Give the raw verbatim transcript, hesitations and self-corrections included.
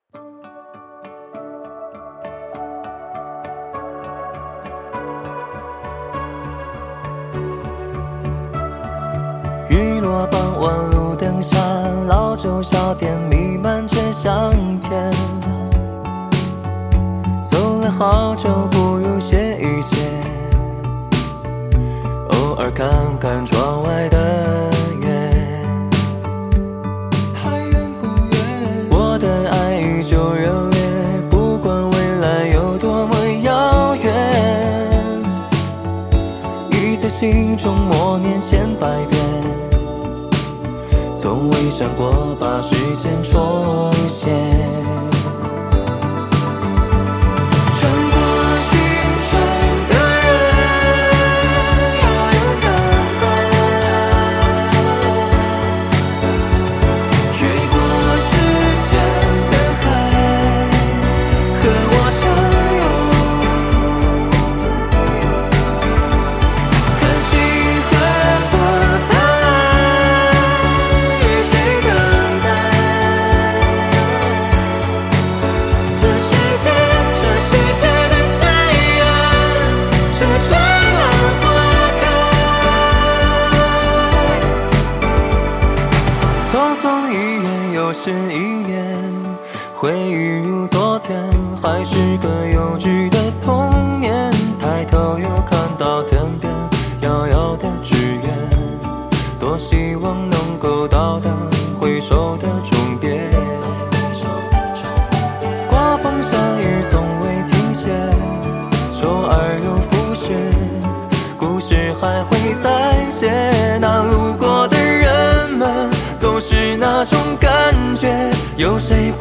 日落傍晚路灯下，老旧小店弥漫着香甜。走了好久，不如歇一歇，偶尔看看窗外的月，还远不远？我的爱依旧热烈，不管未来有多么遥远，已在心中默念千百遍，从未想过把时间重现。匆匆一眼又是一年，回忆如昨天，还是个幼稚的童年。抬头又看到天边遥遥的志愿，多希望能够到达回首的终点。刮风下雨从未停歇，周而又复始，故事还会再写。那路过的人们都是那种感觉，有谁